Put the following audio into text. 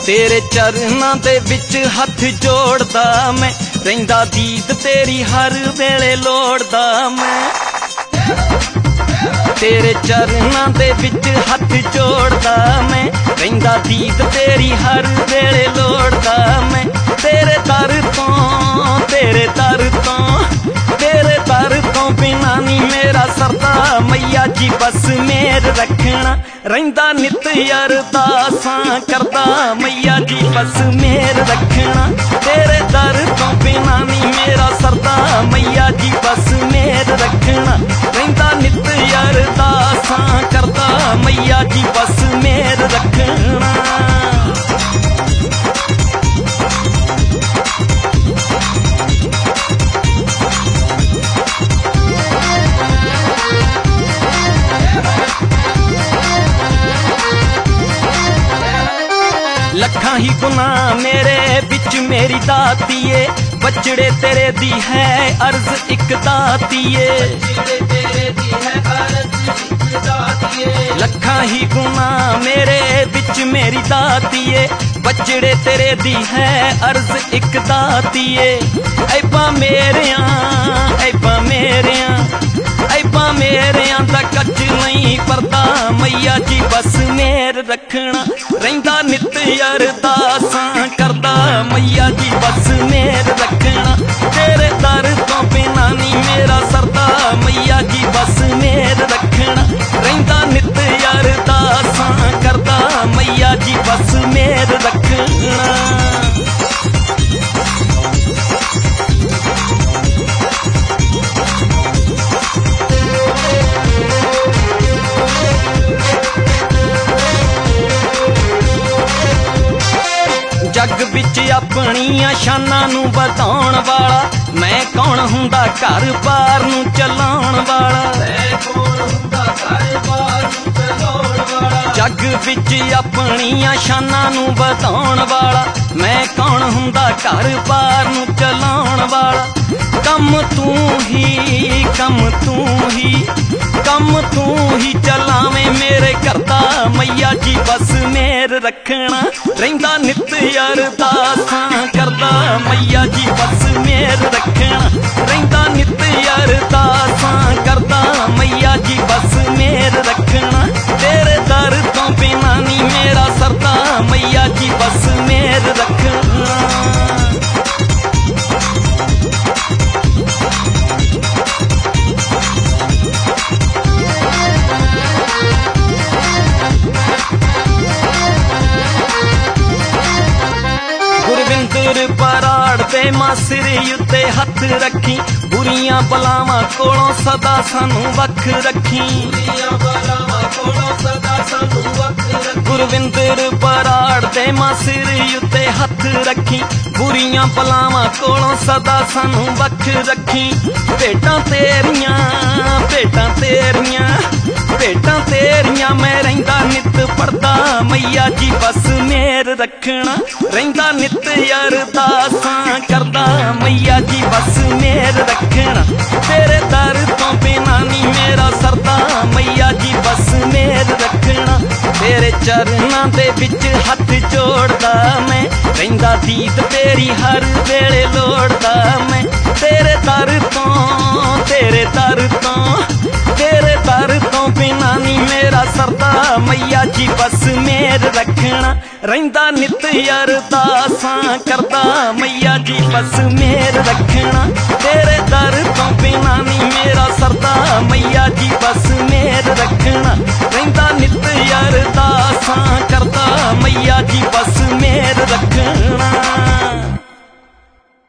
तेरे चरनां दे विच हथ जोड़दा मैं, रहिंदा दीद तेरी हर वेले लोड़दा मैं। तेरे चरनां दे विच हथ जोड़दा मैं, रहिंदा दीद तेरी हर वेले लोड़दा मैं। तेरे दर तो तेरे दर तो तेरे दर तो बिना नी मेरा सरदा, मैया जी बस मेर रखना, रहिंदा नित अरदासां करदा, मैया जी बस मेर रखना। तेरे दर तो बिना नी मेरा सरदा, मैया जी बस मेर रखना, रहिंदा नित अरदासां करदा, मैया जी बस मेर रखना। लखां ही गुनाह मेरे बिच मेरी दातिए, बचड़े तेरे दी है अर्ज इक दातिए। लखां ही गुनाह मेरे बिच मेरी दातिए, बचड़े तेरे दी है अर्ज इक दातिए। ऐबा मेरियां ऐबा मेरियां ऐबा मेरियां दा कच नहीं परदा, मैया जी बस मेर रखना, रहिंदा नित अरदासां करदा, मैया जी बस मेर रखना। तेरे दर तो बिना नी मेरा सरदा, मैया जी बस मेर रखना, रहिंदा नित अरदासां करदा, मैया जी बस मेर रखना। जग विच अपनियां शानां नूं वधाउण वाला, मैं कौन हुंदा घर बार नूं चलाउण वाला। जग विच अपनियां शानां नूं वधाउण वाला, मैं कौन हुंदा घर बार नूं चलाउण वाला। कम तू ही कम तू ही कम तू ही चलावें मेरे करदा, मैया जी बस मेर रखना, रहिंदा नित अरदासां करदा, मैया जी बस मेर रखना, रहिंदा नित अरदासां करदा, मैया जी बस मेर रखना। तेरे दर तो बिना नी मेरा सरदा, मैया जी बस मेर रखना। पराड़ ते मां सिर उत्ते हथ रखी, बुरियां बलावां कोलों सदा सानू वख रखी। गुरविंदर पराड़ ते मां सिर उत्ते हथ रखी, बुरियां बलावां कोलों सदा सानू वख रखी। भेटां तेरियां भेटां तेरियां भेटां तेरियां मैं रहिंदा नित पढ़दा, मैया जी बस मेर रखना, रहिंदा नित अरदासां करदा, मैया जी बस मेर रखना। तेरे दर तो बिना नी मेरा सरदा, मैया जी बस मेर रखना। तेरे चरनां दे विच हथ जोड़दा मैं, रहिंदा दीद तेरी हर वेले लोड़दा मैं। तेरे दर तो तेरे दर तो तेरे दर तो बिना नी मेरा सरदा, मैया जी बस मेर रखना, रहिंदा नित अरदासां करदा, मैया जी बस मेर रखना। तेरे